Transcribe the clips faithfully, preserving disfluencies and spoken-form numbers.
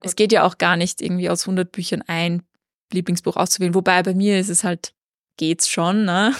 Es geht ja auch gar nicht irgendwie aus hundert Büchern ein Lieblingsbuch auszuwählen. Wobei bei mir ist es halt, geht's schon, ne?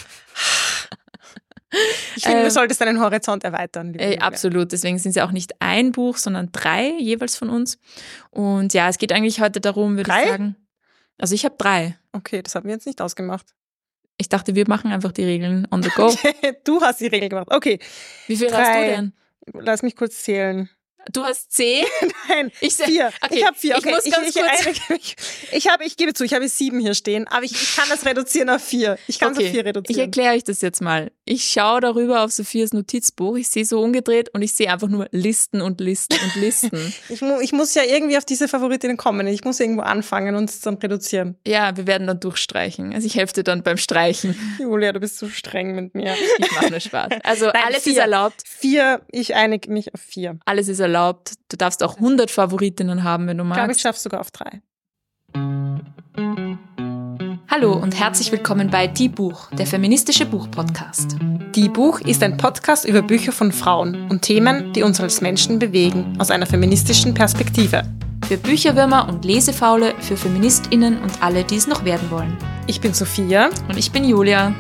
Ich finde, Ähm, du solltest deinen Horizont erweitern. liebe Äh, Julia. absolut, deswegen sind es ja auch nicht ein Buch, sondern drei jeweils von uns. Und ja, es geht eigentlich heute darum, würde Drei? ich sagen. Also ich habe drei. Okay, das haben wir jetzt nicht ausgemacht. Ich dachte, wir machen einfach die Regeln on the go. Okay, du hast die Regel gemacht. Okay, Wie viel Drei. hast du denn? lass mich kurz zählen. Du hast zehn? Nein, Ich se- vier. okay, Ich habe vier. ich Okay, muss ganz ich, kurz- ich, ich, ich, habe, ich gebe zu, ich habe sieben hier stehen, aber ich, ich kann das reduzieren auf vier. Ich kann es auf vier Ich reduzieren. erkläre euch das jetzt mal. Ich schaue darüber auf Sophias Notizbuch, ich sehe so umgedreht und ich sehe einfach nur Listen und Listen und Listen. Ich, mu ich muss ja irgendwie auf diese Favoritinnen kommen. Ich muss irgendwo anfangen und es dann reduzieren. Ja, wir werden dann durchstreichen. Also ich helfe dir dann beim Streichen. Julia, du bist so streng mit mir. Ich mache nur Spaß. Also Nein, alles vier. ist erlaubt. Vier, ich einige mich auf vier. Alles ist erlaubt. Du darfst auch hundert Favoritinnen haben, wenn du Ich glaube, ich magst. schaffe sogar auf drei. Hallo und herzlich willkommen bei Die Buch, der feministische Buch-Podcast. Die Buch ist ein Podcast über Bücher von Frauen und Themen, die uns als Menschen bewegen, aus einer feministischen Perspektive. Für Bücherwürmer und Lesefaule, für FeministInnen und alle, die es noch werden wollen. Ich bin Sophia. Und ich bin Julia.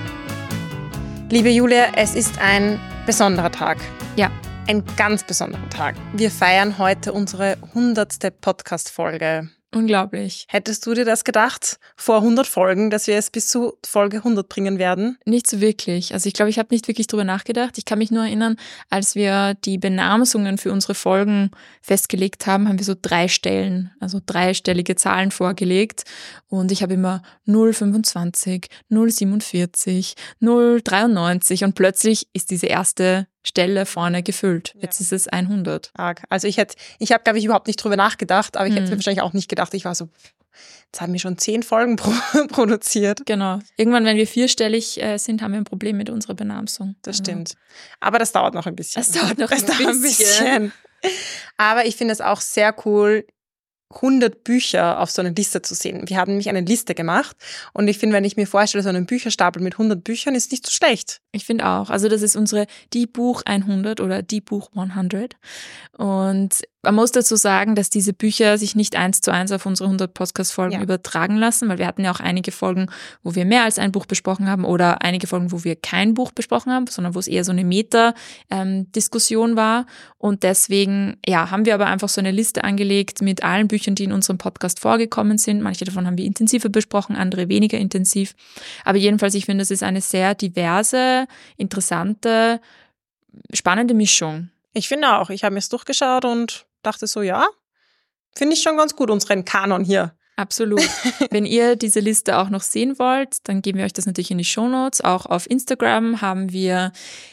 Liebe Julia, es ist ein besonderer Tag. Ja, Ein ganz besonderer Tag. Wir feiern heute unsere hundertste Podcast-Folge. unglaublich. Hättest du dir das gedacht, vor hundert Folgen, dass wir es bis zu Folge hundert bringen werden? Nicht so wirklich. Also ich glaube, ich habe nicht wirklich drüber nachgedacht. Ich kann mich nur erinnern, als wir die Benamsungen für unsere Folgen festgelegt haben, haben wir so drei Stellen, also dreistellige Zahlen vorgelegt. Und ich habe immer null Komma fünfundzwanzig, null Komma siebenundvierzig, null Komma dreiundneunzig und plötzlich ist diese erste Stelle vorne gefüllt. Jetzt ist es hundert. Arg. Also ich hätte, ich habe, glaube ich, überhaupt nicht drüber nachgedacht, aber ich hätte Hm. mir wahrscheinlich auch nicht gedacht. Ich war so, jetzt haben wir schon zehn Folgen pro produziert. Genau. Irgendwann, wenn wir vierstellig äh, sind, haben wir ein Problem mit unserer Benamsung. Das Also, stimmt. Aber das dauert noch ein bisschen. Das dauert noch Das ein dauert bisschen. Aber ich finde es auch sehr cool, hundert Bücher auf so einer Liste zu sehen. Wir haben nämlich eine Liste gemacht und ich finde, wenn ich mir vorstelle, so einen Bücherstapel mit hundert Büchern ist nicht so schlecht. Ich finde auch. Also das ist unsere Die Buch hundert oder Die Buch hundert. Und man muss dazu sagen, dass diese Bücher sich nicht eins zu eins auf unsere hundert Podcast-Folgen Ja. übertragen lassen, weil wir hatten ja auch einige Folgen, wo wir mehr als ein Buch besprochen haben oder einige Folgen, wo wir kein Buch besprochen haben, sondern wo es eher so eine Meta-Diskussion war. Und deswegen, ja, haben wir aber einfach so eine Liste angelegt mit allen Büchern, die in unserem Podcast vorgekommen sind. Manche davon haben wir intensiver besprochen, andere weniger intensiv. Aber jedenfalls, ich finde, es ist eine sehr diverse, interessante, spannende Mischung. Ich finde auch. Ich habe mir es durchgeschaut und dachte so, ja, finde ich schon ganz gut, unseren Kanon hier. Absolut. Wenn ihr diese Liste auch noch sehen wollt, dann geben wir euch das natürlich in die Shownotes. Auch auf Instagram haben wir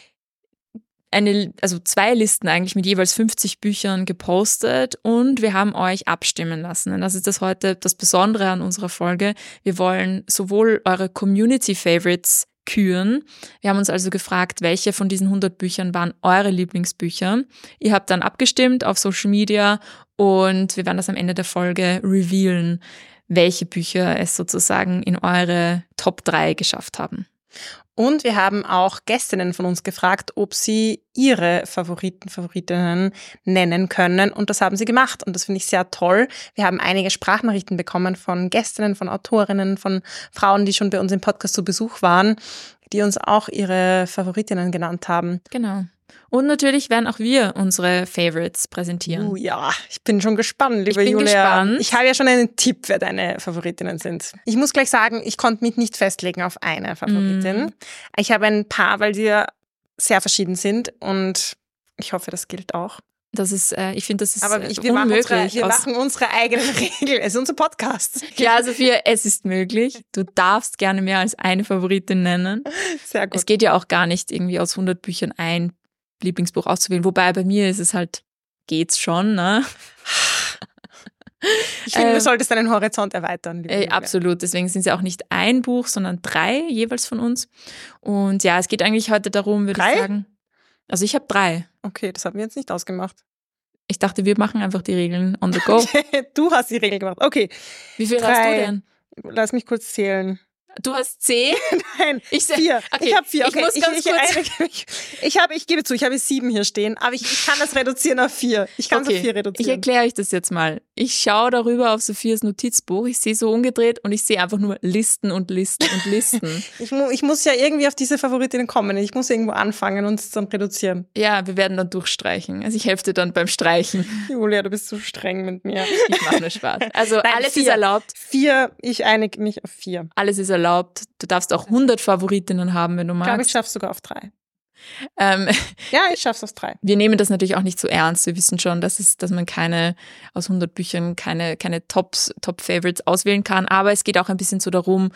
eine, also zwei Listen eigentlich mit jeweils fünfzig Büchern gepostet und wir haben euch abstimmen lassen. Und das ist das heute das Besondere an unserer Folge. Wir wollen sowohl eure Community Favorites küren. Wir haben uns also gefragt, welche von diesen hundert Büchern waren eure Lieblingsbücher. Ihr habt dann abgestimmt auf Social Media und wir werden das am Ende der Folge revealen, welche Bücher es sozusagen in eure Top drei geschafft haben. Und wir haben auch Gästinnen von uns gefragt, ob sie ihre Favoriten, Favoritinnen nennen können. Und das haben sie gemacht. Und das finde ich sehr toll. Wir haben einige Sprachnachrichten bekommen von Gästinnen, von Autorinnen, von Frauen, die schon bei uns im Podcast zu Besuch waren, die uns auch ihre Favoritinnen genannt haben. Genau. Und natürlich werden auch wir unsere Favorites präsentieren. Uh, ja, ich bin schon gespannt, liebe Ich bin Julia. gespannt. Ich habe ja schon einen Tipp, wer deine Favoritinnen sind. Ich muss gleich sagen, ich konnte mich nicht festlegen auf eine Favoritin. Mm. Ich habe ein paar, weil die sehr verschieden sind und ich hoffe, das gilt auch. Das ist, äh, ich finde, das ist Aber äh, ich, wir, machen unmöglich. unsere, wir aus- machen unsere eigenen Regeln. Es ist unser Podcast. Ja, Sophia, es ist möglich. Du darfst gerne mehr als eine Favoritin nennen. Sehr gut. Es geht ja auch gar nicht irgendwie aus hundert Büchern ein Lieblingsbuch auszuwählen. Wobei bei mir ist es halt, geht's schon, ne? Ich finde, ähm, du solltest deinen Horizont erweitern. liebe Äh, Julia. absolut. Deswegen sind es ja auch nicht ein Buch, sondern drei jeweils von uns. Und ja, es geht eigentlich heute darum, würde Drei? ich sagen. Also ich habe drei. Okay, das haben wir jetzt nicht ausgemacht. Ich dachte, wir machen einfach die Regeln on the go. Du hast die Regel gemacht. Okay, Wie viel Drei. hast du denn? lass mich kurz zählen. Du hast zehn? Nein, ich vier. Okay, ich habe vier. Okay, ich muss ich, ganz ich, kurz... ich, ich, ich, habe, ich gebe zu, ich habe sieben hier stehen, aber ich, ich kann das reduzieren auf vier. Ich kann es okay. auf vier Ich reduzieren. erkläre euch das jetzt mal. Ich schaue darüber auf Sophias Notizbuch, ich sehe so umgedreht und ich sehe einfach nur Listen und Listen und Listen. ich, mu ich muss ja irgendwie auf diese Favoritinnen kommen. Ich muss irgendwo anfangen und es dann reduzieren. Ja, wir werden dann durchstreichen. Also ich helfe dir dann beim Streichen. Julia, du bist so streng mit mir. Ich mache nur Spaß. Also Nein, alles vier. ist erlaubt. Vier, ich einige mich auf vier. Alles ist erlaubt. Du darfst auch hundert Favoritinnen haben, wenn du magst. Ich glaube, ich schaffe es sogar auf drei. Ähm, ja, ich schaffe es auf drei. Wir nehmen das natürlich auch nicht so ernst. Wir wissen schon, dass, es, dass man keine aus hundert Büchern keine, keine Tops, Top-Favorites auswählen kann. Aber es geht auch ein bisschen so darum,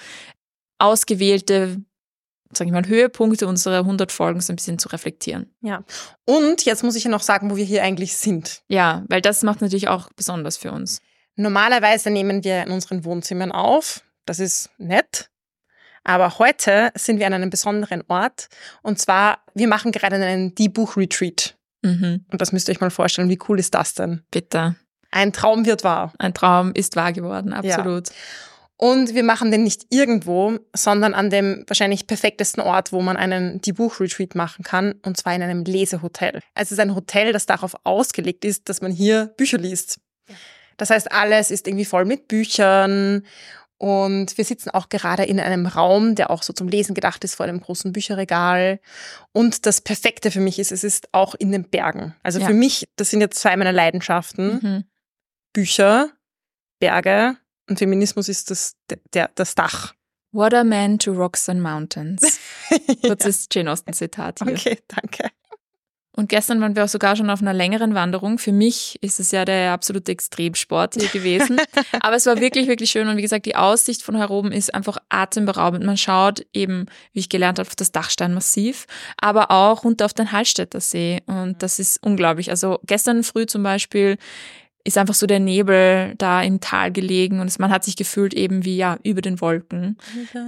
ausgewählte, sag ich mal, Höhepunkte unserer hundert Folgen so ein bisschen zu reflektieren. Ja. Und jetzt muss ich ja noch sagen, wo wir hier eigentlich sind. Ja, weil das macht natürlich auch besonders für uns. Normalerweise nehmen wir in unseren Wohnzimmern auf. Das ist nett. Aber heute sind wir an einem besonderen Ort. Und zwar, wir machen gerade einen Die-Buch-Retreat. Mhm. Und das müsst ihr euch mal vorstellen. Wie cool ist das denn? Bitte. Ein Traum wird wahr. Ein Traum ist wahr geworden, absolut. Ja. Und wir machen den nicht irgendwo, sondern an dem wahrscheinlich perfektesten Ort, wo man einen Die-Buch-Retreat machen kann. Und zwar in einem Lesehotel. Also es ist ein Hotel, das darauf ausgelegt ist, dass man hier Bücher liest. Das heißt, alles ist irgendwie voll mit Büchern. Und wir sitzen auch gerade in einem Raum, der auch so zum Lesen gedacht ist, vor einem großen Bücherregal. Und das Perfekte für mich ist, es ist auch in den Bergen. Also Ja. für mich, das sind jetzt zwei meiner Leidenschaften. Mhm. Bücher, Berge und Feminismus ist das, der, das Dach. What a man to rocks and mountains. Kurzes Jane Austen-Zitat hier. Okay, danke. Und gestern waren wir auch sogar schon auf einer längeren Wanderung. Für mich ist es ja der absolute Extremsport hier gewesen. Aber es war wirklich, wirklich schön. Und wie gesagt, die Aussicht von hier oben ist einfach atemberaubend. Man schaut eben, wie ich gelernt habe, auf das Dachsteinmassiv, aber auch runter auf den Hallstätter See. Und das ist unglaublich. Also gestern früh zum Beispiel ist einfach so der Nebel da im Tal gelegen und man hat sich gefühlt eben wie, ja, über den Wolken.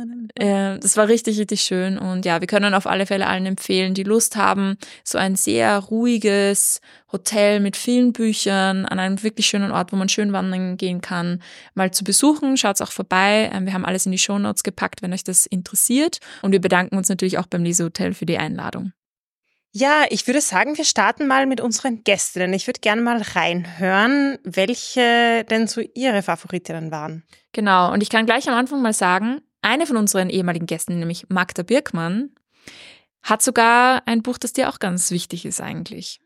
Äh, das war richtig, richtig schön und ja, wir können auf alle Fälle allen empfehlen, die Lust haben, so ein sehr ruhiges Hotel mit vielen Büchern an einem wirklich schönen Ort, wo man schön wandern gehen kann, mal zu besuchen. Schaut's auch vorbei. Wir haben alles in die Shownotes gepackt, wenn euch das interessiert und wir bedanken uns natürlich auch beim Lesehotel für die Einladung. Ja, ich würde sagen, wir starten mal mit unseren Gästinnen. Ich würde gerne mal reinhören, welche denn so ihre Favoritinnen waren. Genau, und ich kann gleich am Anfang mal sagen, eine von unseren ehemaligen Gästen, nämlich Magda Birkmann, hat sogar ein Buch, das dir auch ganz wichtig ist eigentlich.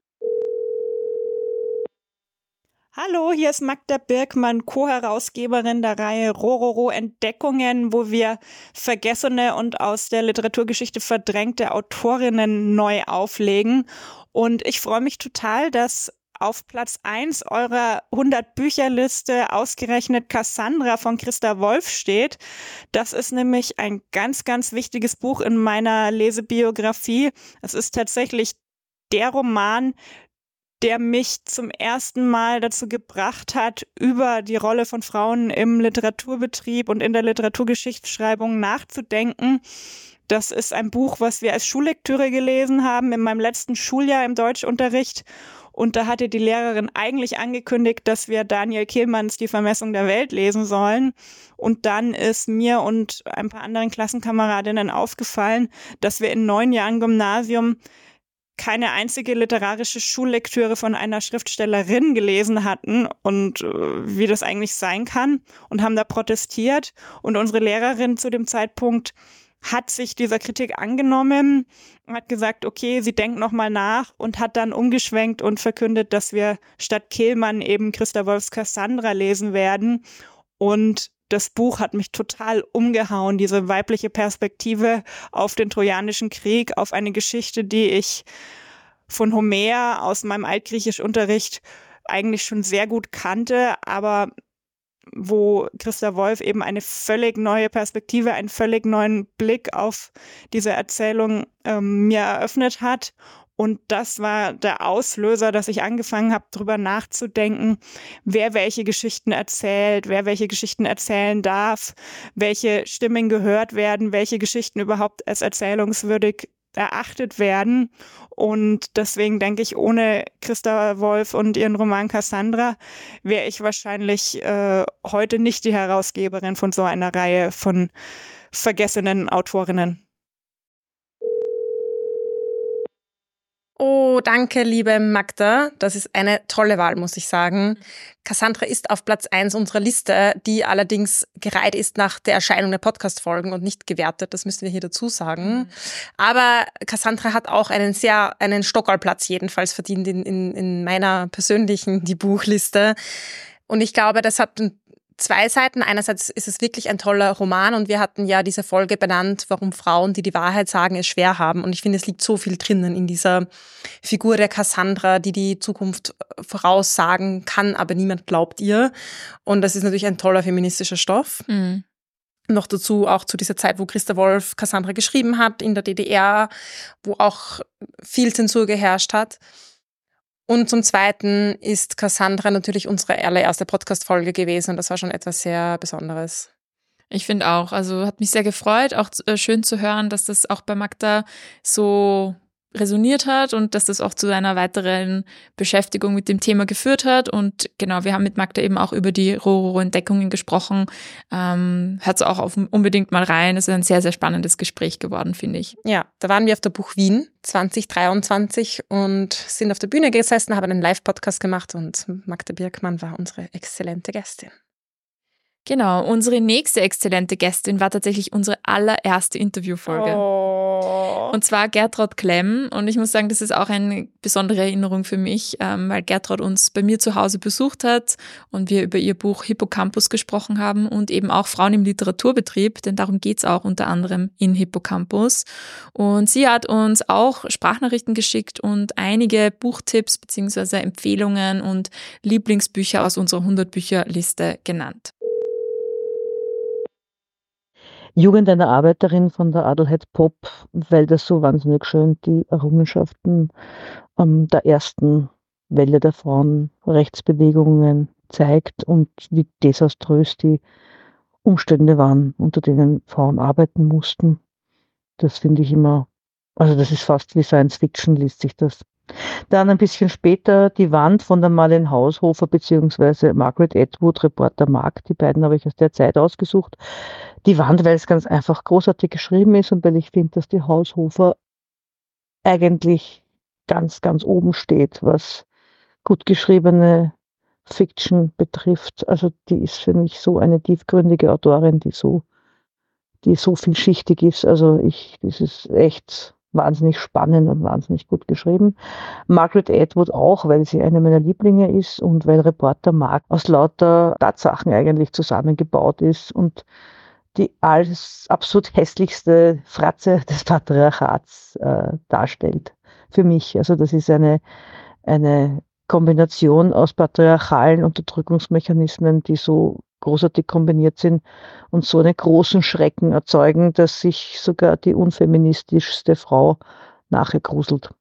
Hallo, hier ist Magda Birkmann, Co-Herausgeberin der Reihe Rororo Entdeckungen, wo wir vergessene und aus der Literaturgeschichte verdrängte Autorinnen neu auflegen. Und ich freue mich total, dass auf Platz eins eurer hundert-Bücher-Liste ausgerechnet Cassandra von Christa Wolf steht. Das ist nämlich ein ganz, ganz wichtiges Buch in meiner Lesebiografie. Es ist tatsächlich der Roman, der mich zum ersten Mal dazu gebracht hat, über die Rolle von Frauen im Literaturbetrieb und in der Literaturgeschichtsschreibung nachzudenken. Das ist ein Buch, was wir als Schullektüre gelesen haben in meinem letzten Schuljahr im Deutschunterricht. Und da hatte die Lehrerin eigentlich angekündigt, dass wir Daniel Kehlmanns Die Vermessung der Welt lesen sollen. Und dann ist mir und ein paar anderen Klassenkameradinnen aufgefallen, dass wir in neun Jahren Gymnasium keine einzige literarische Schullektüre von einer Schriftstellerin gelesen hatten und äh, wie das eigentlich sein kann und haben da protestiert. Und unsere Lehrerin zu dem Zeitpunkt hat sich dieser Kritik angenommen, hat gesagt, okay, sie denkt nochmal nach und hat dann umgeschwenkt und verkündet, dass wir statt Kehlmann eben Christa Wolfs Cassandra lesen werden. Und das Buch hat mich total umgehauen, diese weibliche Perspektive auf den Trojanischen Krieg, auf eine Geschichte, die ich von Homer aus meinem Altgriechischunterricht eigentlich schon sehr gut kannte, aber wo Christa Wolf eben eine völlig neue Perspektive, einen völlig neuen Blick auf diese Erzählung ähm, mir eröffnet hat. Und das war der Auslöser, dass ich angefangen habe, darüber nachzudenken, wer welche Geschichten erzählt, wer welche Geschichten erzählen darf, welche Stimmen gehört werden, welche Geschichten überhaupt als erzählungswürdig erachtet werden. Und deswegen denke ich, ohne Christa Wolf und ihren Roman Cassandra wäre ich wahrscheinlich äh, heute nicht die Herausgeberin von so einer Reihe von vergessenen Autorinnen. Oh, danke, liebe Magda. Das ist eine tolle Wahl, muss ich sagen. Cassandra ist auf Platz eins unserer Liste, die allerdings gereiht ist nach der Erscheinung der Podcast-Folgen und nicht gewertet. Das müssen wir hier dazu sagen. Mhm. Aber Cassandra hat auch einen sehr, einen Stockerlplatz jedenfalls verdient in, in, in meiner persönlichen, die Buchliste. Und ich glaube, das hat zwei Seiten. Einerseits ist es wirklich ein toller Roman und wir hatten ja diese Folge benannt, warum Frauen, die die Wahrheit sagen, es schwer haben. Und ich finde, es liegt so viel drinnen in dieser Figur der Cassandra, die die Zukunft voraussagen kann, aber niemand glaubt ihr. Und das ist natürlich ein toller feministischer Stoff. Mhm. Noch dazu auch zu dieser Zeit, wo Christa Wolf Cassandra geschrieben hat, in der D D R, wo auch viel Zensur geherrscht hat. Und zum Zweiten ist Cassandra natürlich unsere allererste Podcast-Folge gewesen und das war schon etwas sehr Besonderes. Ich finde auch, also hat mich sehr gefreut, auch äh, schön zu hören, dass das auch bei Magda so resoniert hat und dass das auch zu einer weiteren Beschäftigung mit dem Thema geführt hat. Und genau, wir haben mit Magda eben auch über die Rororo-Entdeckungen gesprochen. Ähm, hört auch auf, unbedingt mal rein. Es ist ein sehr, sehr spannendes Gespräch geworden, finde ich. Ja, da waren wir auf der Buch Wien zwanzig dreiundzwanzig und sind auf der Bühne gesessen, haben einen Live-Podcast gemacht und Magda Birkmann war unsere exzellente Gästin. Genau, unsere nächste exzellente Gästin war tatsächlich unsere allererste Interviewfolge. Oh. Und zwar Gertraud Klemm. Und ich muss sagen, das ist auch eine besondere Erinnerung für mich, ähm, weil Gertraud uns bei mir zu Hause besucht hat und wir über ihr Buch Hippocampus gesprochen haben und eben auch Frauen im Literaturbetrieb, denn darum geht's auch unter anderem in Hippocampus. Und sie hat uns auch Sprachnachrichten geschickt und einige Buchtipps bzw. Empfehlungen und Lieblingsbücher aus unserer hundert-Bücher-Liste genannt. Jugend einer Arbeiterin von der Adelheid Popp, weil das so wahnsinnig schön die Errungenschaften ähm, der ersten Welle der Frauenrechtsbewegungen zeigt und wie desaströs die Umstände waren, unter denen Frauen arbeiten mussten. Das finde ich immer, also das ist fast wie Science Fiction, liest sich das. Dann ein bisschen später Die Wand von der Marlene Haushofer bzw. Margaret Atwood, Reporter Mark. Die beiden habe ich aus der Zeit ausgesucht. Die Wand, weil es ganz einfach großartig geschrieben ist und weil ich finde, dass die Haushofer eigentlich ganz, ganz oben steht, was gut geschriebene Fiction betrifft. Also die ist für mich so eine tiefgründige Autorin, die so, die so vielschichtig ist. Also ich, das ist echt wahnsinnig spannend und wahnsinnig gut geschrieben. Margaret Atwood auch, weil sie eine meiner Lieblinge ist und weil Reporter Mark aus lauter Tatsachen eigentlich zusammengebaut ist und die als absolut hässlichste Fratze des Patriarchats äh, darstellt. Für mich. Also das ist eine, eine Kombination aus patriarchalen Unterdrückungsmechanismen, die so großartig kombiniert sind und so einen großen Schrecken erzeugen, dass sich sogar die unfeministischste Frau nachher gruselt.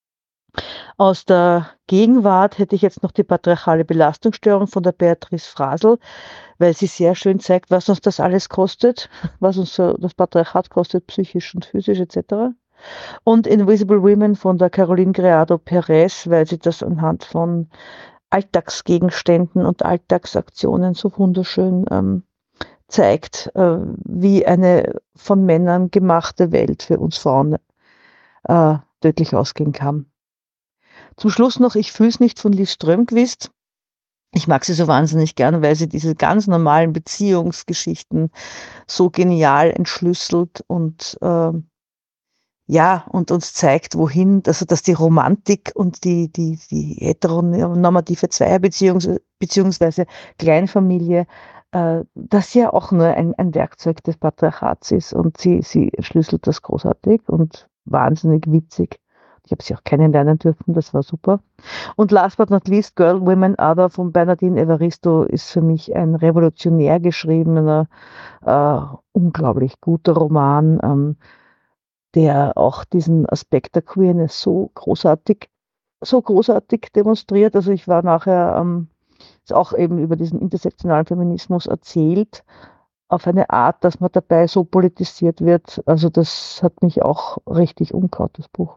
Aus der Gegenwart hätte ich jetzt noch die patriarchale Belastungsstörung von der Beatrice Frasel, weil sie sehr schön zeigt, was uns das alles kostet, was uns das Patriarchat kostet, psychisch und physisch et cetera. Und Invisible Women von der Caroline Criado Perez, weil sie das anhand von Alltagsgegenständen und Alltagsaktionen so wunderschön ähm, zeigt, äh, wie eine von Männern gemachte Welt für uns Frauen äh, tödlich ausgehen kann. Zum Schluss noch Ich fühl's nicht von Liv Strömquist. Ich mag sie so wahnsinnig gern, weil sie diese ganz normalen Beziehungsgeschichten so genial entschlüsselt und äh, ja, und uns zeigt, wohin, also dass die Romantik und die, die, die heteronormative Zweierbeziehung beziehungsweise Kleinfamilie, äh, das ja auch nur ein, ein Werkzeug des Patriarchats ist und sie, sie schlüsselt das großartig und wahnsinnig witzig. Ich habe sie auch kennenlernen dürfen, das war super. Und last but not least, Girl, Women, Other von Bernardine Evaristo ist für mich ein revolutionär geschriebener, äh, unglaublich guter Roman, ähm, der auch diesen Aspekt der Queerness so großartig, so großartig demonstriert. Also ich war nachher, ähm, ist auch eben über diesen intersektionalen Feminismus erzählt, auf eine Art, dass man dabei so politisiert wird. Also das hat mich auch richtig umgehauen, das Buch.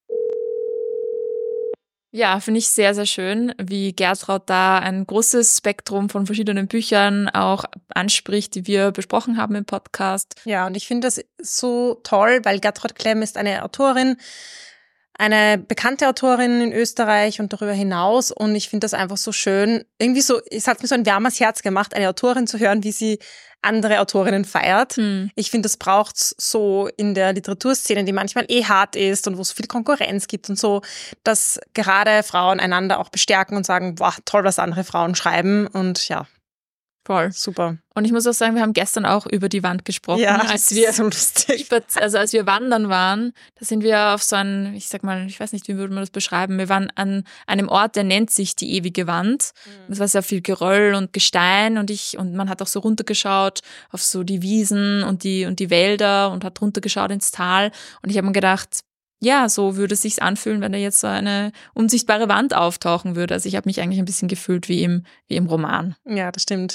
Ja, finde ich sehr, sehr schön, wie Gertraud da ein großes Spektrum von verschiedenen Büchern auch anspricht, die wir besprochen haben im Podcast. Ja, und ich finde das so toll, weil Gertraud Klemm ist eine Autorin, eine bekannte Autorin in Österreich und darüber hinaus. Und ich finde das einfach so schön. Irgendwie so, es hat mir so ein warmes Herz gemacht, eine Autorin zu hören, wie sie andere Autorinnen feiert. Hm. Ich finde, das braucht's so in der Literaturszene, die manchmal eh hart ist und wo es viel Konkurrenz gibt und so, dass gerade Frauen einander auch bestärken und sagen, boah, toll, was andere Frauen schreiben. Und ja, voll. Super. Und ich muss auch sagen, wir haben gestern auch über die Wand gesprochen, ja, als wir so lustig. also als wir wandern waren, da sind wir auf so einen, ich sag mal, ich weiß nicht, wie würde man das beschreiben, wir waren an einem Ort, der nennt sich die ewige Wand. Es mhm. war sehr viel Geröll und Gestein und ich und man hat auch so runtergeschaut auf so die Wiesen und die und die Wälder und hat runtergeschaut ins Tal und ich habe mir gedacht, ja, so würde es sich anfühlen, wenn da jetzt so eine unsichtbare Wand auftauchen würde. Also ich habe mich eigentlich ein bisschen gefühlt wie im, wie im Roman. Ja, das stimmt.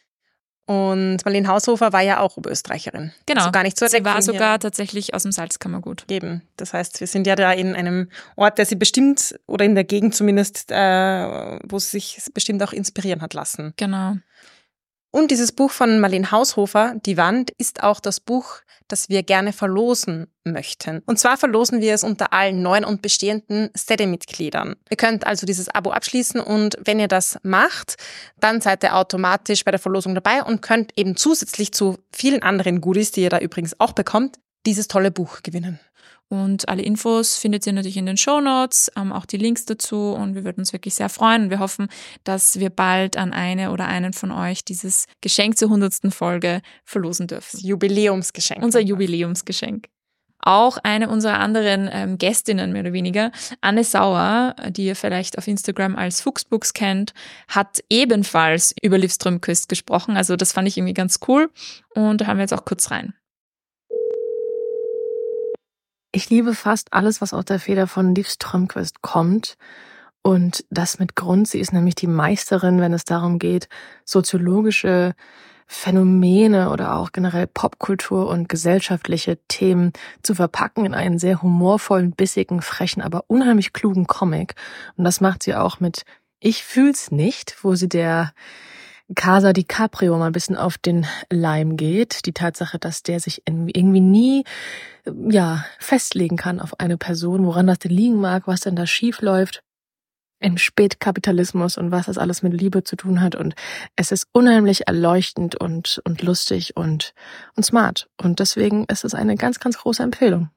Und Marlene Haushofer war ja auch Oberösterreicherin. Genau, also gar nicht so sie war sogar hier. tatsächlich aus dem Salzkammergut. Eben, das heißt, wir sind ja da in einem Ort, der sie bestimmt, oder in der Gegend zumindest, äh, wo sie sich bestimmt auch inspirieren hat lassen. Genau. Und dieses Buch von Marlene Haushofer, Die Wand, ist auch das Buch, das wir gerne verlosen möchten. Und zwar verlosen wir es unter allen neuen und bestehenden Steady-Mitgliedern. Ihr könnt also dieses Abo abschließen und wenn ihr das macht, dann seid ihr automatisch bei der Verlosung dabei und könnt eben zusätzlich zu vielen anderen Goodies, die ihr da übrigens auch bekommt, dieses tolle Buch gewinnen. Und alle Infos findet ihr natürlich in den Shownotes, ähm, auch die Links dazu und wir würden uns wirklich sehr freuen und wir hoffen, dass wir bald an eine oder einen von euch dieses Geschenk zur hundertsten Folge verlosen dürfen. Das Jubiläumsgeschenk. Unser Jubiläumsgeschenk. Auch eine unserer anderen ähm, Gästinnen, mehr oder weniger, Anne Sauer, die ihr vielleicht auf Instagram als Fuchsbooks kennt, hat ebenfalls über Liv Strömquist gesprochen. Also das fand ich irgendwie ganz cool und da haben wir jetzt auch kurz rein. Ich liebe fast alles, was aus der Feder von Liv Strömquist kommt. Und das mit Grund. Sie ist nämlich die Meisterin, wenn es darum geht, soziologische Phänomene oder auch generell Popkultur und gesellschaftliche Themen zu verpacken in einen sehr humorvollen, bissigen, frechen, aber unheimlich klugen Comic. Und das macht sie auch mit Ich fühl's nicht, wo sie der Casa DiCaprio mal ein bisschen auf den Leim geht. Die Tatsache, dass der sich irgendwie nie ja festlegen kann auf eine Person, woran das denn liegen mag, was denn da schief läuft im Spätkapitalismus und was das alles mit Liebe zu tun hat. Und es ist unheimlich erleuchtend und und lustig und und smart. Und deswegen ist es eine ganz, ganz große Empfehlung.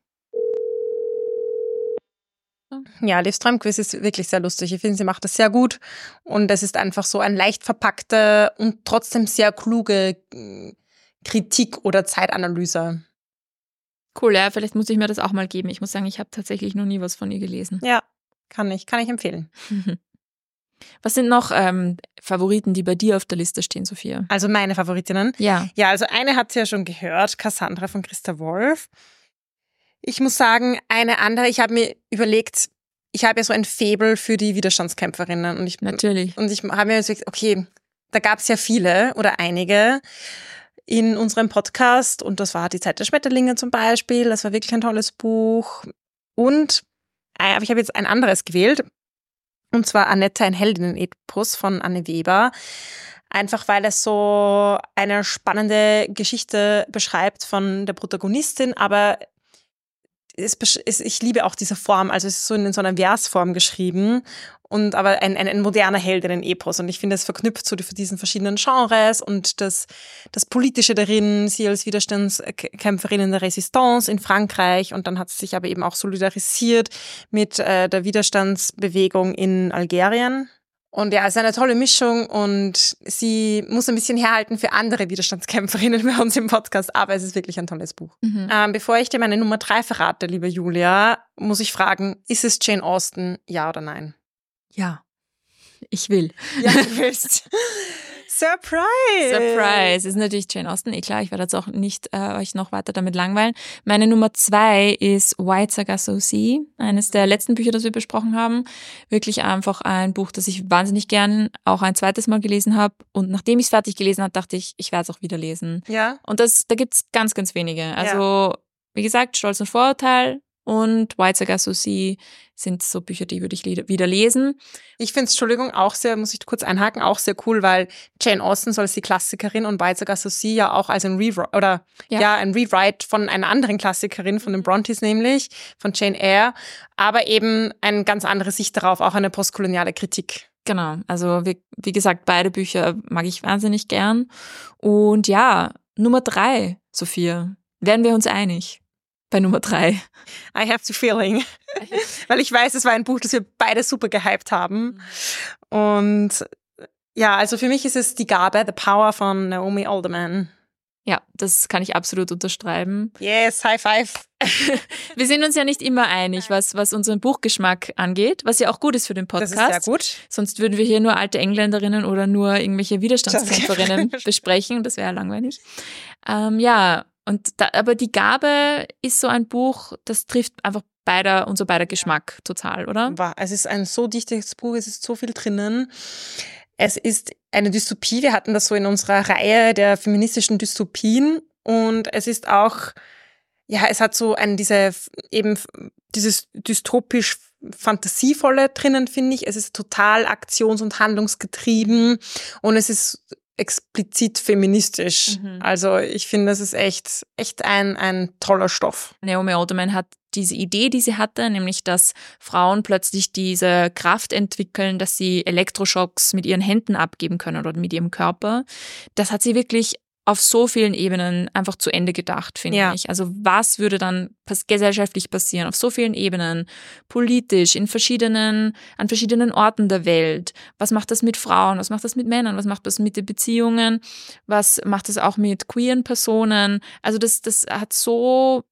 Ja, Liv Strömquist ist wirklich sehr lustig. Ich finde, sie macht das sehr gut. Und es ist einfach so ein leicht verpackte und trotzdem sehr kluge Kritik oder Zeitanalyse. Cool, ja, vielleicht muss ich mir das auch mal geben. Ich muss sagen, ich habe tatsächlich noch nie was von ihr gelesen. Ja, kann ich, kann ich empfehlen. Was sind noch ähm, Favoriten, die bei dir auf der Liste stehen, Sophia? Also meine Favoritinnen? Ja. Ja, also eine hat sie ja schon gehört, Cassandra von Christa Wolf. Ich muss sagen, eine andere, ich habe mir überlegt, ich habe ja so ein Faible für die Widerstandskämpferinnen. Und ich, Natürlich. Und ich habe mir überlegt, okay, da gab es ja viele oder einige in unserem Podcast. Und das war Die Zeit der Schmetterlinge zum Beispiel. Das war wirklich ein tolles Buch. Und aber ich habe jetzt ein anderes gewählt. Und zwar Annette, ein Heldinnen-Epos von Anne Weber. Einfach weil es so eine spannende Geschichte beschreibt von der Protagonistin, aber Es, es, ich liebe auch diese Form, also es ist so in so einer Versform geschrieben und aber ein, ein, ein moderner Heldinnen-Epos und ich finde, es verknüpft so für diesen verschiedenen Genres und das, das Politische darin, sie als Widerstandskämpferin in der Resistance in Frankreich und dann hat sie sich aber eben auch solidarisiert mit äh, der Widerstandsbewegung in Algerien. Und ja, es ist eine tolle Mischung und sie muss ein bisschen herhalten für andere Widerstandskämpferinnen bei uns im Podcast, aber es ist wirklich ein tolles Buch. Mhm. Ähm, bevor ich dir meine Nummer drei verrate, liebe Julia, muss ich fragen, ist es Jane Austen, ja oder nein? Ja, ich will. Ja, du willst. Surprise! Surprise. Ist natürlich Jane Austen, eh klar. Ich werde jetzt auch nicht äh, euch noch weiter damit langweilen. Meine Nummer zwei ist White Sargasso Sea, eines der letzten Bücher, das wir besprochen haben. Wirklich einfach ein Buch, das ich wahnsinnig gern auch ein zweites Mal gelesen habe. Und nachdem ich es fertig gelesen habe, dachte ich, ich werde es auch wieder lesen. Ja. Und das, da gibt's ganz, ganz wenige. Also, ja. Wie gesagt, Stolz und Vorurteil und White Sargasso Sea sind so Bücher, die würde ich wieder lesen. Ich finde es, Entschuldigung, auch sehr, muss ich kurz einhaken, auch sehr cool, weil Jane Austen so als die Klassikerin und White Sargasso Sea ja auch als ein Rewrite, oder ja. ja, ein Rewrite von einer anderen Klassikerin, von den Brontes nämlich, von Jane Eyre, aber eben eine ganz andere Sicht darauf, auch eine postkoloniale Kritik. Genau, also wie, wie gesagt, beide Bücher mag ich wahnsinnig gern. Und ja, Nummer drei, Sophia, werden wir uns einig? Bei Nummer drei. I have the feeling. Weil ich weiß, es war ein Buch, das wir beide super gehypt haben. Mhm. Und ja, also für mich ist es Die Gabe, The Power von Naomi Alderman. Ja, das kann ich absolut unterschreiben. Yes, High Five. Wir sind uns ja nicht immer einig, was, was unseren Buchgeschmack angeht, was ja auch gut ist für den Podcast. Das ist sehr gut. Sonst würden wir hier nur alte Engländerinnen oder nur irgendwelche Widerstandskämpferinnen besprechen. Das wäre ja langweilig. Ähm, ja, und da, aber Die Gabe ist so ein Buch, das trifft einfach beider, unser beider Geschmack total, oder? Es ist ein so dichtes Buch, es ist so viel drinnen. Es ist eine Dystopie, wir hatten das so in unserer Reihe der feministischen Dystopien und es ist auch, ja, es hat so ein, diese, eben dieses dystopisch Fantasievolle drinnen, finde ich. Es ist total aktions- und handlungsgetrieben und es ist explizit feministisch. Mhm. Also ich finde, das ist echt, echt ein, ein toller Stoff. Naomi Alderman hat diese Idee, die sie hatte, nämlich, dass Frauen plötzlich diese Kraft entwickeln, dass sie Elektroschocks mit ihren Händen abgeben können oder mit ihrem Körper. Das hat sie wirklich auf so vielen Ebenen einfach zu Ende gedacht, finde ja. ich. Also was würde dann pass- gesellschaftlich passieren? Auf so vielen Ebenen, politisch, in verschiedenen, an verschiedenen Orten der Welt. Was macht das mit Frauen? Was macht das mit Männern? Was macht das mit den Beziehungen? Was macht das auch mit queeren Personen? Also das, das hat so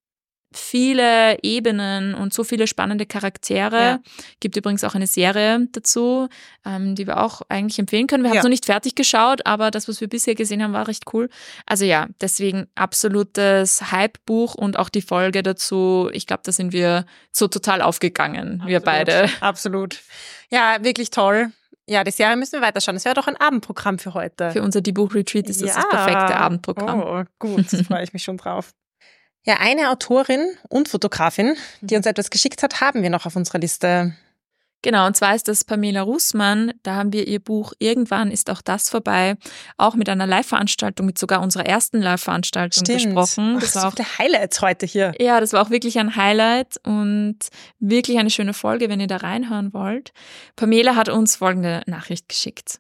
viele Ebenen und so viele spannende Charaktere. Ja. Gibt übrigens auch eine Serie dazu, ähm, die wir auch eigentlich empfehlen können. Wir haben es ja. noch nicht fertig geschaut, aber das, was wir bisher gesehen haben, war recht cool. Also ja, deswegen absolutes Hype-Buch und auch die Folge dazu. Ich glaube, da sind wir so total aufgegangen, absolut. Wir beide. Absolut. Ja, wirklich toll. Ja, die Serie müssen wir weiterschauen. Das wäre doch ein Abendprogramm für heute. Für unser Die-Buch-Retreat ist das ja. das perfekte Abendprogramm. Oh, gut, da freue ich mich schon drauf. Ja, eine Autorin und Fotografin, die uns etwas geschickt hat, haben wir noch auf unserer Liste. Genau, und zwar ist das Pamela Russmann. Da haben wir ihr Buch Irgendwann ist auch das vorbei, auch mit einer Live-Veranstaltung, mit sogar unserer ersten Live-Veranstaltung Stimmt. besprochen. Das Ach, war auch viele Highlights heute hier. Ja, das war auch wirklich ein Highlight und wirklich eine schöne Folge, wenn ihr da reinhören wollt. Pamela hat uns folgende Nachricht geschickt.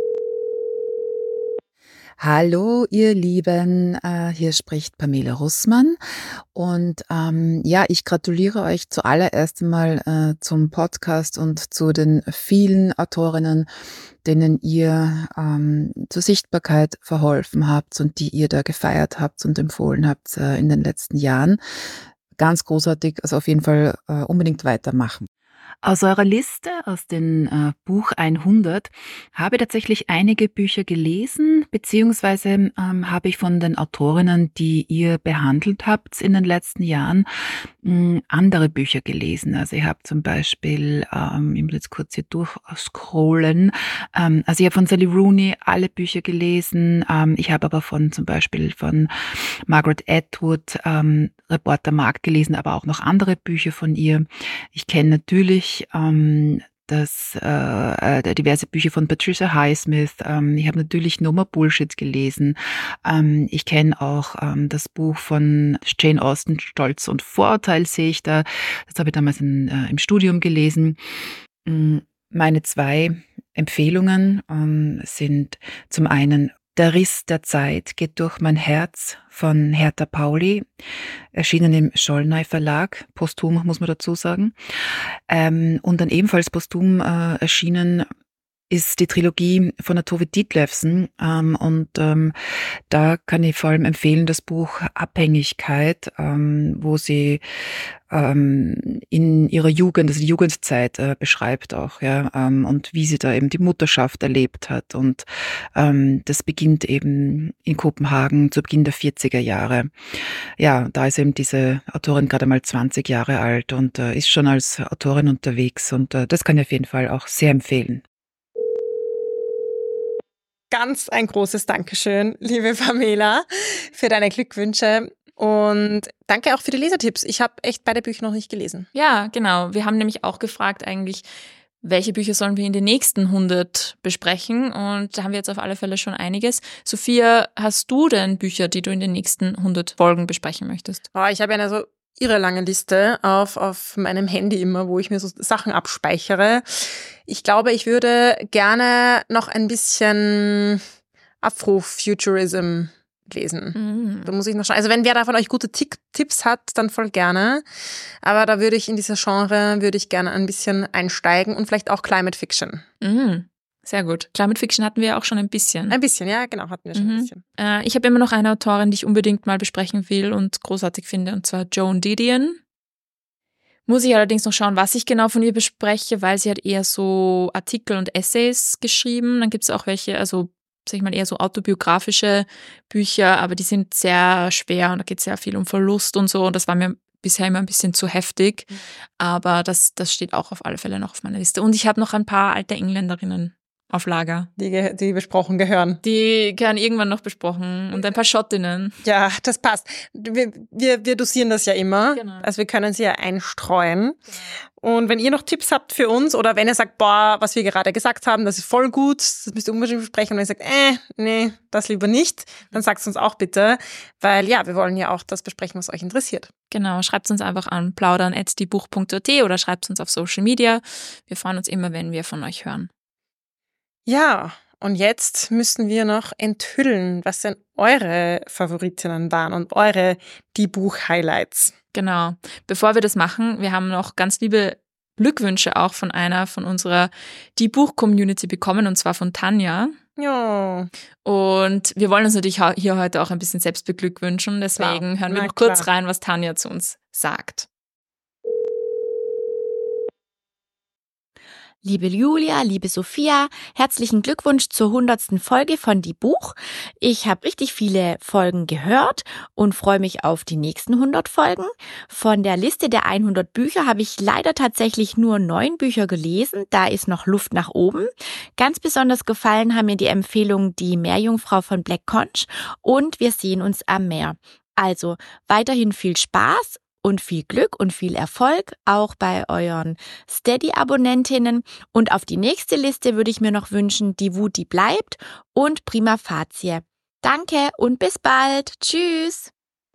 Hallo ihr Lieben, äh, hier spricht Pamela Russmann und ähm, ja, ich gratuliere euch zuallererst einmal äh, zum Podcast und zu den vielen Autorinnen, denen ihr ähm, zur Sichtbarkeit verholfen habt und die ihr da gefeiert habt und empfohlen habt äh, in den letzten Jahren. Ganz großartig, also auf jeden Fall äh, unbedingt weitermachen. Aus eurer Liste, aus dem äh, Buch hundert, habe ich tatsächlich einige Bücher gelesen, beziehungsweise ähm, habe ich von den Autorinnen, die ihr behandelt habt in den letzten Jahren, mh, andere Bücher gelesen. Also ich habe zum Beispiel, ähm, ich muss jetzt kurz hier durchscrollen, ähm, also ich habe von Sally Rooney alle Bücher gelesen, ähm, ich habe aber von zum Beispiel von Margaret Atwood ähm, Reporter Markt gelesen, aber auch noch andere Bücher von ihr. Ich kenne natürlich ähm, das, äh, äh, diverse Bücher von Patricia Highsmith. Ähm, ich habe natürlich No More Bullshit gelesen. Ähm, ich kenne auch ähm, das Buch von Jane Austen, Stolz und Vorurteil sehe ich da. Das habe ich damals in, äh, im Studium gelesen. Meine zwei Empfehlungen ähm, sind zum einen Der Riss der Zeit geht durch mein Herz von Hertha Pauli, erschienen im Schollnay Verlag, posthum muss man dazu sagen. Ähm, und dann ebenfalls posthum äh, erschienen ist die Trilogie von der Tove Ditlevsen. Ähm, und ähm, da kann ich vor allem empfehlen das Buch Abhängigkeit, ähm, wo sie ähm, in ihrer Jugend, also die Jugendzeit äh, beschreibt auch, ja, ähm, und wie sie da eben die Mutterschaft erlebt hat. Und ähm, das beginnt eben in Kopenhagen zu Beginn der vierziger Jahre. Ja, da ist eben diese Autorin gerade mal zwanzig Jahre alt und äh, ist schon als Autorin unterwegs. Und äh, das kann ich auf jeden Fall auch sehr empfehlen. Ganz ein großes Dankeschön, liebe Pamela, für deine Glückwünsche und danke auch für die Lesetipps. Ich habe echt beide Bücher noch nicht gelesen. Ja, genau. Wir haben nämlich auch gefragt eigentlich, welche Bücher sollen wir in den nächsten hundert besprechen, und da haben wir jetzt auf alle Fälle schon einiges. Sophia, hast du denn Bücher, die du in den nächsten hundert Folgen besprechen möchtest? Oh, ich habe eine so irre lange Liste auf, auf meinem Handy immer, wo ich mir so Sachen abspeichere. Ich glaube, ich würde gerne noch ein bisschen Afrofuturism lesen. Mhm. Da muss ich noch schauen. Also wenn wer da von euch gute Tick- Tipps hat, dann voll gerne. Aber da würde ich in dieser Genre, würde ich gerne ein bisschen einsteigen und vielleicht auch Climate Fiction. Mhm. Sehr gut. Climate Fiction hatten wir ja auch schon ein bisschen. Ein bisschen, ja, genau, hatten wir schon Mhm. ein bisschen. Äh, ich habe immer noch eine Autorin, die ich unbedingt mal besprechen will und großartig finde, und zwar Joan Didion. Muss ich allerdings noch schauen, was ich genau von ihr bespreche, weil sie hat eher so Artikel und Essays geschrieben. Dann gibt es auch welche, also sag ich mal, eher so autobiografische Bücher, aber die sind sehr schwer und da geht es sehr viel um Verlust und so, und das war mir bisher immer ein bisschen zu heftig. Mhm. Aber das, das steht auch auf alle Fälle noch auf meiner Liste. Und ich habe noch ein paar alte Engländerinnen auf Lager. Die, ge- die besprochen gehören. Die gehören irgendwann noch besprochen. Und ein paar Schottinnen. Ja, das passt. Wir, wir, wir dosieren das ja immer. Genau. Also wir können sie ja einstreuen. Genau. Und wenn ihr noch Tipps habt für uns oder wenn ihr sagt, boah, was wir gerade gesagt haben, das ist voll gut, das müsst ihr unbedingt besprechen. Und wenn ihr sagt, äh, nee, das lieber nicht, dann sagt es uns auch bitte. Weil ja, wir wollen ja auch das besprechen, was euch interessiert. Genau, schreibt uns einfach an plaudern at diebuch punkt at oder schreibt uns auf Social Media. Wir freuen uns immer, wenn wir von euch hören. Ja, und jetzt müssen wir noch enthüllen, was denn eure Favoritinnen waren und eure die Buch-Highlights. Genau. Bevor wir das machen, wir haben noch ganz liebe Glückwünsche auch von einer von unserer Die Buch-Community bekommen, und zwar von Tanja. Ja. Und wir wollen uns natürlich hier heute auch ein bisschen selbst beglückwünschen, deswegen klar. hören wir Na, noch kurz klar. rein, was Tanja zu uns sagt. Liebe Julia, liebe Sophia, herzlichen Glückwunsch zur hundertsten Folge von Die Buch. Ich habe richtig viele Folgen gehört und freue mich auf die nächsten hundert Folgen. Von der Liste der hundert Bücher habe ich leider tatsächlich nur neun Bücher gelesen. Da ist noch Luft nach oben. Ganz besonders gefallen haben mir die Empfehlungen Die Meerjungfrau von Black Conch und Wir sehen uns am Meer. Also weiterhin viel Spaß und viel Glück und viel Erfolg, auch bei euren Steady-Abonnentinnen. Und auf die nächste Liste würde ich mir noch wünschen, Die Wut, die bleibt und Prima Facie. Danke und bis bald. Tschüss.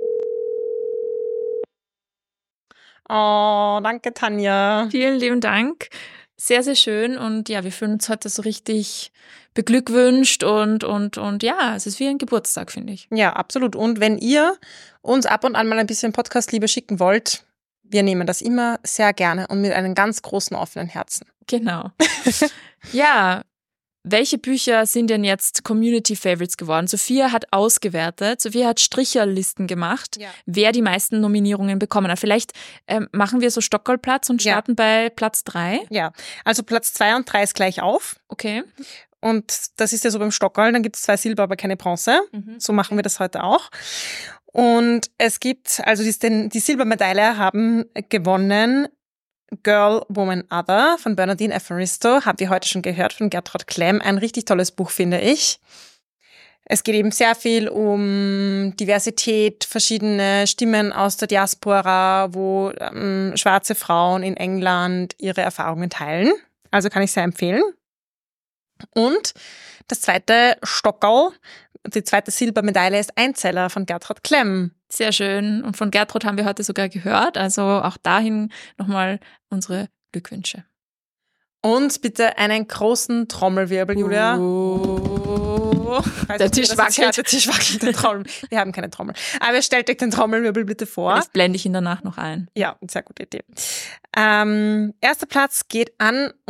Oh, danke, Tanja. Vielen lieben Dank. Sehr, sehr schön. Und ja, wir fühlen uns heute so richtig beglückwünscht und, und, und ja, es ist wie ein Geburtstag, finde ich. Ja, absolut. Und wenn ihr uns ab und an mal ein bisschen Podcast-Liebe schicken wollt, wir nehmen das immer sehr gerne und mit einem ganz großen offenen Herzen. Genau. Ja, welche Bücher sind denn jetzt Community Favorites geworden? Sophia hat ausgewertet, Sophia hat Stricherlisten gemacht, Ja. wer die meisten Nominierungen bekommen hat. Vielleicht ähm, machen wir so Stockerlplatz und Ja. starten bei Platz drei. Ja, also Platz zwei und drei ist gleich auf. Okay. Und das ist ja so beim Stockerl, dann gibt es zwei Silber, aber keine Bronze. Mhm. So machen wir das heute auch. Und es gibt, also die, den, die Silbermedaille haben gewonnen Girl, Woman, Other von Bernardine Evaristo. Haben wir heute schon gehört von Gertrud Klemm. Ein richtig tolles Buch, finde ich. Es geht eben sehr viel um Diversität, verschiedene Stimmen aus der Diaspora, wo ähm, schwarze Frauen in England ihre Erfahrungen teilen. Also kann ich sehr empfehlen. Und das zweite Stockerl, die zweite Silbermedaille ist Einzeller von Gertrud Klemm. Sehr schön. Und von Gertrud haben wir heute sogar gehört. Also auch dahin nochmal unsere Glückwünsche. Und bitte einen großen Trommelwirbel, Julia. Oh. Weiß Der nicht, wie Tisch das wackelt. jetzt hört, Der Tisch wackelt, der Trommel. Wir haben keine Trommel. Aber stellt euch den Trommelwirbel bitte vor. Das blende ich ihn danach noch ein. Ja, sehr gute Idee. Ähm, erster Platz geht an, und ich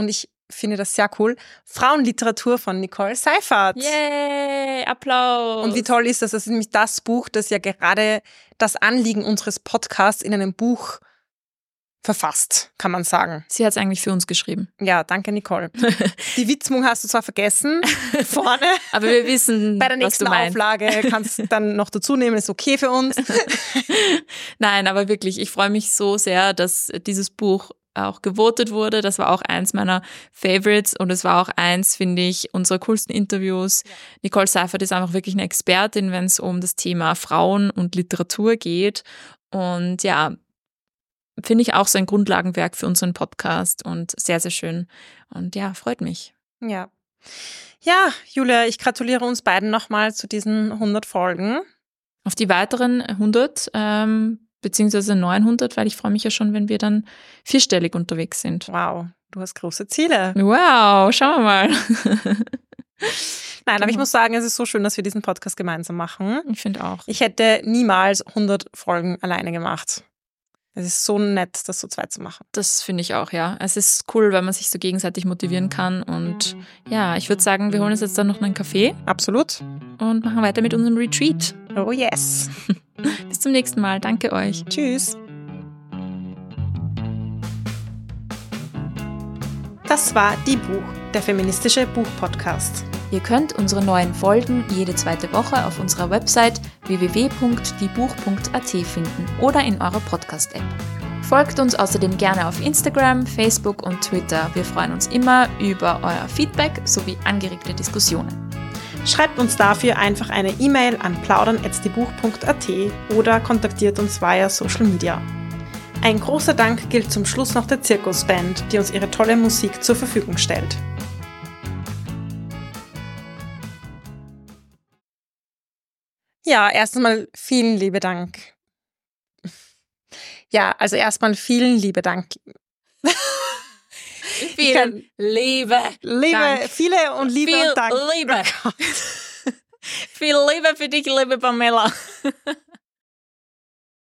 finde das sehr cool. Frauenliteratur von Nicole Seifert. Yay, Applaus. Und wie toll ist das? Das ist nämlich das Buch, das ja gerade das Anliegen unseres Podcasts in einem Buch verfasst, kann man sagen. Sie hat es eigentlich für uns geschrieben. Ja, danke Nicole. Die Widmung hast du zwar vergessen, vorne. Aber wir wissen, bei der nächsten was du meinst. Auflage kannst du dann noch dazu nehmen, ist okay für uns. Nein, aber wirklich, ich freue mich so sehr, dass dieses Buch auch gewotet wurde. Das war auch eins meiner Favorites und es war auch eins, finde ich, unserer coolsten Interviews. Ja. Nicole Seifert ist einfach wirklich eine Expertin, wenn es um das Thema Frauen und Literatur geht. Und ja, finde ich auch so ein Grundlagenwerk für unseren Podcast und sehr, sehr schön. Und ja, freut mich. Ja. Ja, Julia, ich gratuliere uns beiden nochmal zu diesen hundert Folgen. Auf die weiteren hundert, ähm, beziehungsweise neunhundert, weil ich freue mich ja schon, wenn wir dann vierstellig unterwegs sind. Wow, du hast große Ziele. Wow, schauen wir mal. Nein, aber ich muss sagen, es ist so schön, dass wir diesen Podcast gemeinsam machen. Ich finde auch. Ich hätte niemals hundert Folgen alleine gemacht. Es ist so nett, das so zweit zu machen. Das finde ich auch, ja. Es ist cool, weil man sich so gegenseitig motivieren kann. Und ja, ich würde sagen, wir holen uns jetzt dann noch einen Kaffee. Absolut. Und machen weiter mit unserem Retreat. Oh yes. Bis zum nächsten Mal. Danke euch. Tschüss. Das war Die Buch, der feministische Buchpodcast. Ihr könnt unsere neuen Folgen jede zweite Woche auf unserer Website w w w punkt die buch punkt a t finden oder in eurer Podcast-App. Folgt uns außerdem gerne auf Instagram, Facebook und Twitter. Wir freuen uns immer über euer Feedback sowie angeregte Diskussionen. Schreibt uns dafür einfach eine E-Mail an plaudern at die buch punkt a t oder kontaktiert uns via Social Media. Ein großer Dank gilt zum Schluss noch der Zirkusband, die uns ihre tolle Musik zur Verfügung stellt. Ja, erstmal vielen lieben Dank. Ja, also erstmal vielen lieben Dank. Vielen Liebe. Liebe, Dank. viele und Liebe Viel und Dank. Liebe. Oh Viel Liebe für dich, liebe Pamela.